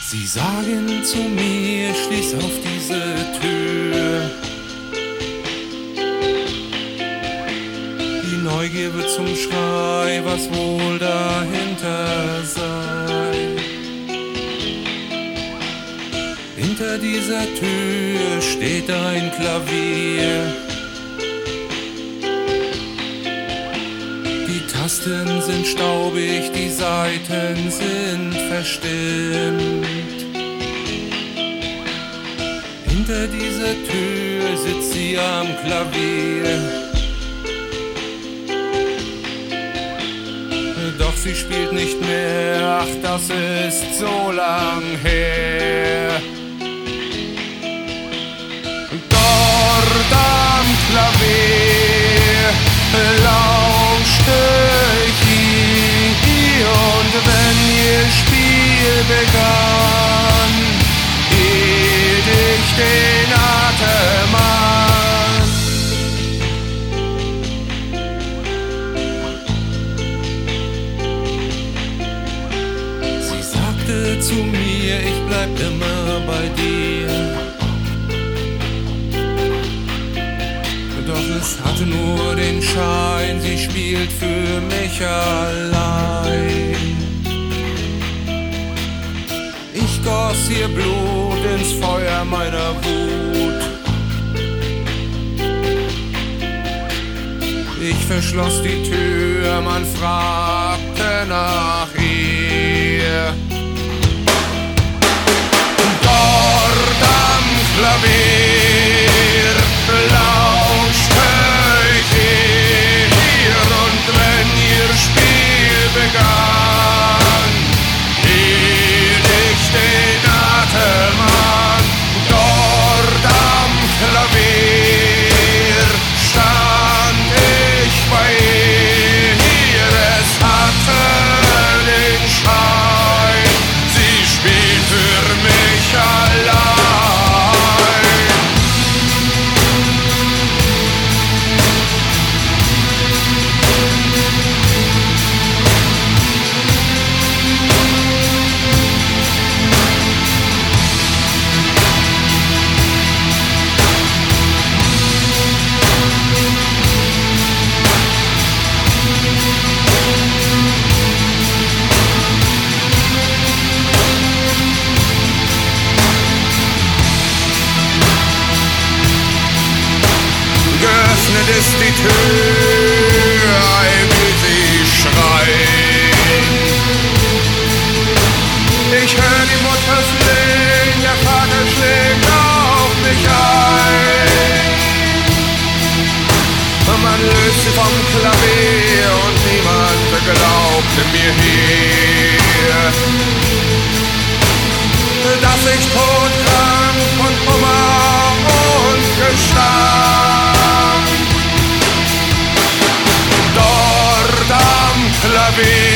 Sie sagen zu mir, schließ auf diese Tür. Die Neugier wird zum Schrei, was wohl dahinter sei. Hinter dieser Tür steht ein Klavier. Die Tasten sind staubig, die Saiten sind verstimmt. Hinter dieser Tür sitzt sie am Klavier. Doch sie spielt nicht mehr, ach, das ist so lang her. Dort am Klavier lauschte ich ihr, und wenn ihr Spiel begann, hielt ich den Atem an. Sie sagte zu mir, ich bleib immer bei dir. Doch es hatte nur den Schein, sie spielt für mich allein. Ich goss ihr Blut ins Feuer meiner Wut. Ich verschloss die Tür, man fragte nach ihr. Dort am Klavier lauschte ich ihr, und wenn ihr Spiel begann, hielt ich den Atem an. Dort am Klavier stand ich bei ihr, es hatte den Schein, sie spielt für mich allein. Geöffnet ist die Tür, ei, wie sie schreit. Ich hör die Mutter flehen, der Vater schlägt auf mich ein. Man löst sie vom Klavier und niemand glaubte mir hier, dass ich todkrank von Kummer und Gestank dort am Klavier